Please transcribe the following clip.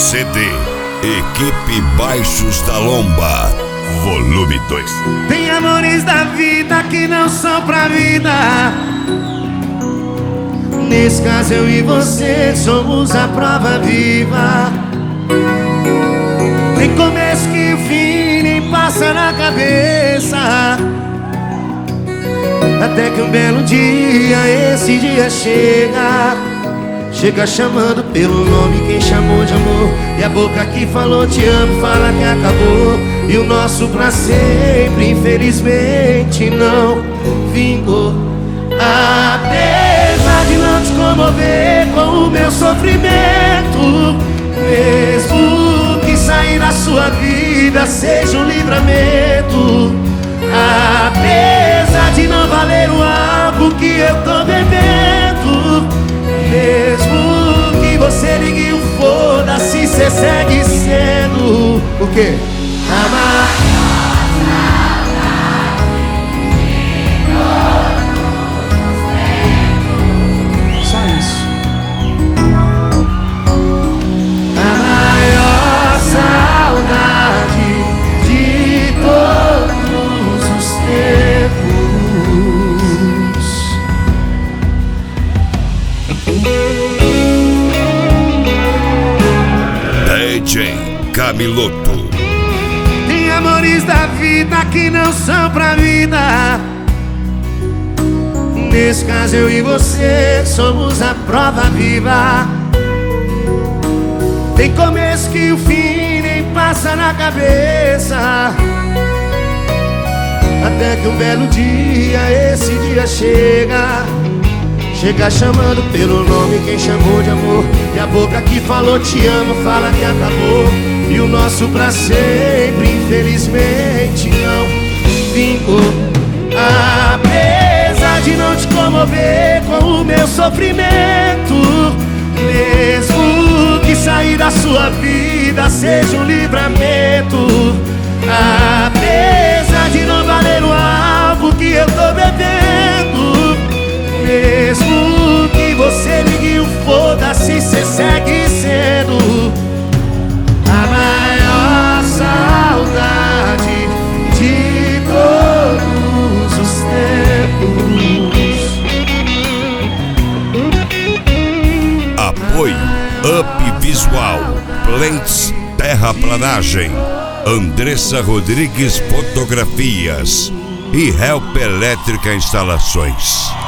CD Equipe Baixos da Lomba, volume 2. Tem amores da vida que não são pra vida. Nesse caso eu e você somos a prova viva. Nem começo que o fim nem passa na cabeça, até que um belo dia, esse dia chega. Chega chamando pelo nome quem chamou de amor. E a boca que falou te amo fala que acabou. E o nosso pra sempre infelizmente não vingou. Apesar de não te comover com o meu sofrimento, mesmo que sair da sua vida seja um livramento, apesar de não valer o álcool que eu tô bebendo, mesmo que você ligue o foda-se, cê segue sendo o quê? Amar. Só isso. A maior saudade de todos os tempos. DJ Camiloto. Tem amores da vida que não são pra vida. Nesse caso eu e você somos a prova viva. Tem começo que o fim nem passa na cabeça, até que um belo dia, esse dia chega. Chega chamando pelo nome quem chamou de amor. E a boca que falou te amo fala que acabou. E o nosso pra sempre infelizmente não vingou. Apesar de não te comover com o meu sofrimento, mesmo que sair da sua vida seja um livramento, apesar de não valer o álcool que eu tô bebendo, mesmo que você ligue o foda-se, cê segue sendo a maior saudade de todos os tempos. Apoio Up Visual, Plants Terraplanagem, Andressa Rodrigues Fotografias e Help Elétrica Instalações.